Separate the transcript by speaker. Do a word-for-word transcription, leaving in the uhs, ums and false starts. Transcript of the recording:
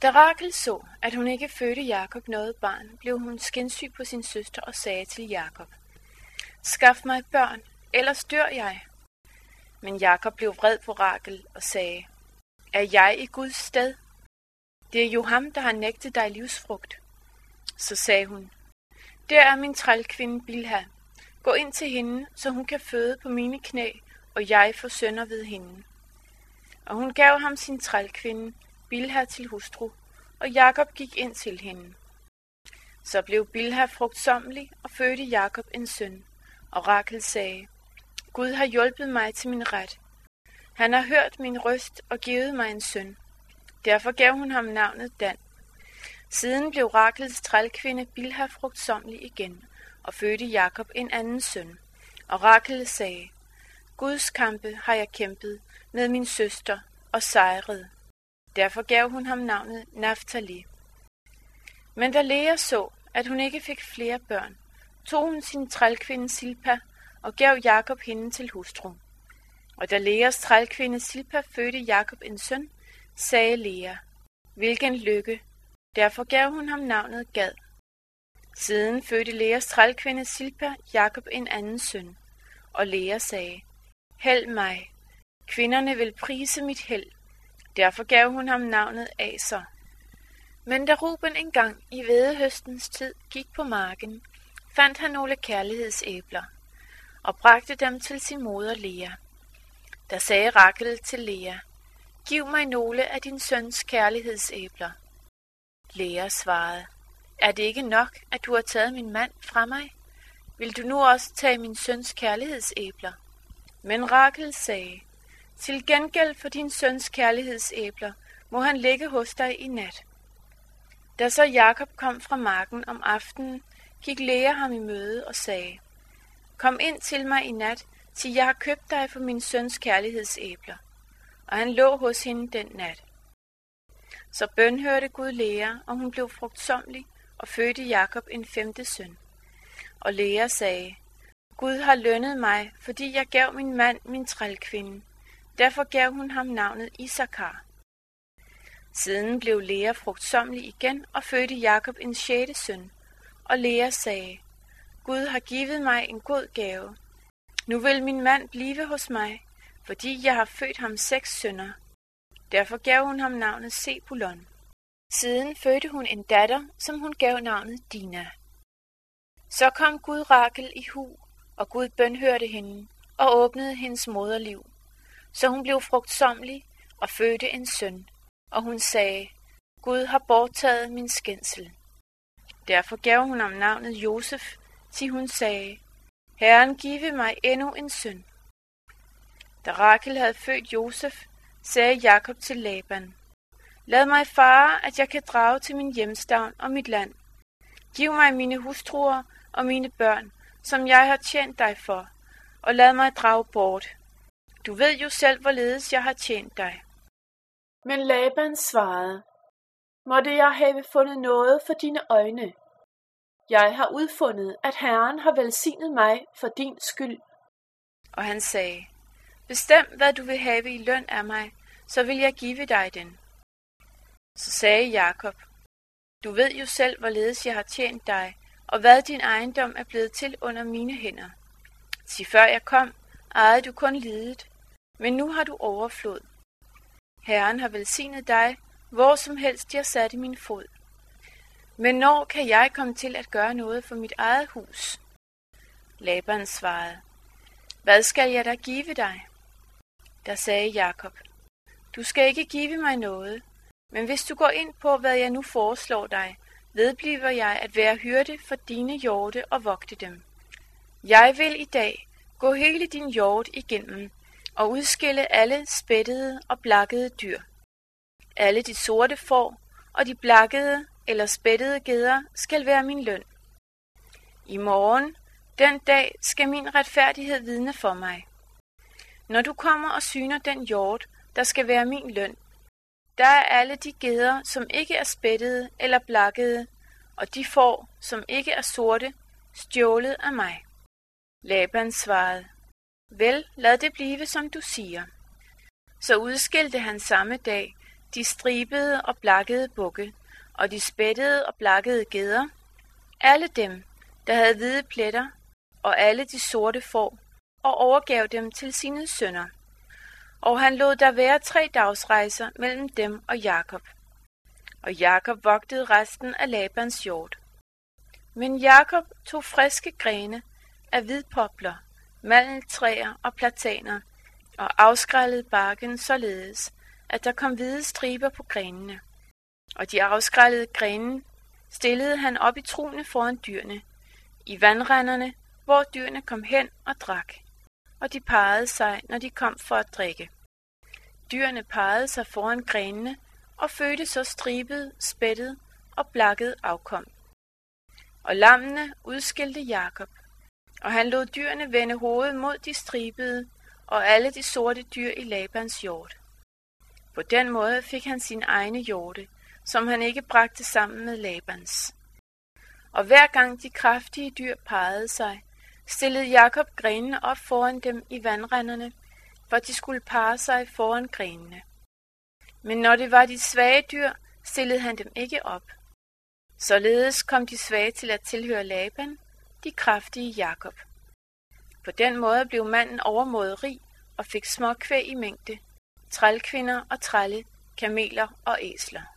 Speaker 1: Da Rachel så, at hun ikke fødte Jakob noget barn, blev hun skindsyg på sin søster og sagde til Jakob: Skaf mig børn, ellers dør jeg. Men Jakob blev vred på Rachel og sagde: Er jeg i Guds sted? Det er jo ham, der har nægtet dig livsfrugt. Så sagde hun: Der er min trælkvinde Bilha. Gå ind til hende, så hun kan føde på mine knæ, og jeg får sønner ved hende. Og hun gav ham sin trælkvinde Bilha til hustru, og Jakob gik ind til hende. Så blev Bilha frugtsommelig og fødte Jakob en søn, og Rachel sagde: Gud har hjulpet mig til min ret. Han har hørt min røst og givet mig en søn. Derfor gav hun ham navnet Dan. Siden blev Rachels trælkvinde Bilha frugtsommelig igen, og fødte Jakob en anden søn. Og Rachel sagde: Guds kampe har jeg kæmpet med min søster og sejret. Derfor gav hun ham navnet Naftali. Men da Lea så, at hun ikke fik flere børn, tog hun sin trælkvinde Silpa og gav Jakob hende til hustru. Og da Leas trælkvinde Silpa fødte Jakob en søn, sagde Lea: Hvilken lykke! Derfor gav hun ham navnet Gad. Siden fødte Leas trælkvinde Silpa Jakob en anden søn, og Lea sagde: Held mig! Kvinderne vil prise mit held. Derfor gav hun ham navnet Aser. Men da Ruben engang i hvedehøstens tid gik på marken, fandt han nogle kærlighedsæbler og bragte dem til sin moder Lea. Da sagde Rachel til Lea: Giv mig nogle af din søns kærlighedsæbler. Lea svarede: Er det ikke nok, at du har taget min mand fra mig? Vil du nu også tage min søns kærlighedsæbler? Men Rachel sagde: Til gengæld for din søns kærlighedsæbler må han ligge hos dig i nat. Da så Jakob kom fra marken om aftenen, gik Lea ham i møde og sagde: Kom ind til mig i nat, til jeg har købt dig for min søns kærlighedsæbler. Og han lå hos hende den nat. Så bønhørte Gud Lea, og hun blev frugtsommelig og fødte Jakob en femte søn. Og Lea sagde: Gud har lønnet mig, fordi jeg gav min mand min trælkvinde. Derfor gav hun ham navnet Isakar. Siden blev Lea frugtsommelig igen og fødte Jakob en sjette søn. Og Lea sagde: Gud har givet mig en god gave. Nu vil min mand blive hos mig, fordi jeg har født ham seks sønner. Derfor gav hun ham navnet Sebulon. Siden fødte hun en datter, som hun gav navnet Dina. Så kom Gud Rachel i hu, og Gud bønhørte hende og åbnede hendes moderliv. Så hun blev frugtsommelig og fødte en søn, og hun sagde: Gud har borttaget min skændsel. Derfor gav hun ham navnet Josef, til hun sagde: Herren give mig endnu en søn. Da Rachel havde født Josef, sagde Jakob til Laban: Lad mig fare, at jeg kan drage til min hjemstavn og mit land. Giv mig mine hustruer og mine børn, som jeg har tjent dig for, og lad mig drage bort. Du ved jo selv, hvorledes jeg har tjent dig. Men Laban svarede: Måtte jeg have fundet noget for dine øjne? Jeg har udfundet, at Herren har velsignet mig for din skyld. Og han sagde: Bestem, hvad du vil have i løn af mig, så vil jeg give dig den. Så sagde Jakob: Du ved jo selv, hvorledes jeg har tjent dig, og hvad din ejendom er blevet til under mine hænder. Til før jeg kom, ejede du kun lidet, men nu har du overflod. Herren har velsignet dig, hvor som helst jeg satte min fod. Men når kan jeg komme til at gøre noget for mit eget hus? Laban svarede: Hvad skal jeg da give dig? Der sagde Jakob: Du skal ikke give mig noget, men hvis du går ind på, hvad jeg nu foreslår dig, vedbliver jeg at være hyrde for dine hjorte og vogte dem. Jeg vil i dag gå hele din hjort igennem og udskille alle spættede og blakkede dyr. Alle de sorte får og de blakkede eller spættede geder skal være min løn. I morgen, den dag, skal min retfærdighed vidne for mig. Når du kommer og syner den hjort, der skal være min løn, der er alle de geder, som ikke er spættede eller blakkede, og de får, som ikke er sorte, stjålet af mig. Laban svarede: Vel, lad det blive, som du siger. Så udskilte han samme dag de stribede og blakkede bukke, og de spættede og blakkede geder, alle dem, der havde hvide pletter, og alle de sorte får, og overgav dem til sine sønner. Og han lod der være tre dagsrejser mellem dem og Jakob. Og Jakob vogtede resten af Labans hjord. Men Jakob tog friske grene af hvidpopler, mandeltræer og plataner, og afskrællede barken således, at der kom hvide striber på grenene. Og de afskrællede grene stillede han op i trune foran dyrene, i vandrenderne, hvor dyrene kom hen og drak, og de parrede sig, når de kom for at drikke. Dyrene parrede sig foran grenene og fødte så stribet, spættet og blakket afkom. Og lammene udskilte Jakob, og han lod dyrene vende hovedet mod de stribede og alle de sorte dyr i Labans hjord. På den måde fik han sin egne hjorte, som han ikke bragte sammen med Labans. Og hver gang de kraftige dyr parrede sig, stillede Jakob grenene op foran dem i vandrenderne, for de skulle parre sig foran grenene. Men når det var de svage dyr, stillede han dem ikke op. Således kom de svage til at tilhøre Laban, de kraftige Jakob. På den måde blev manden overmåde rig og fik små kvæg i mængde, trælkvinder og trælle, kameler og æsler.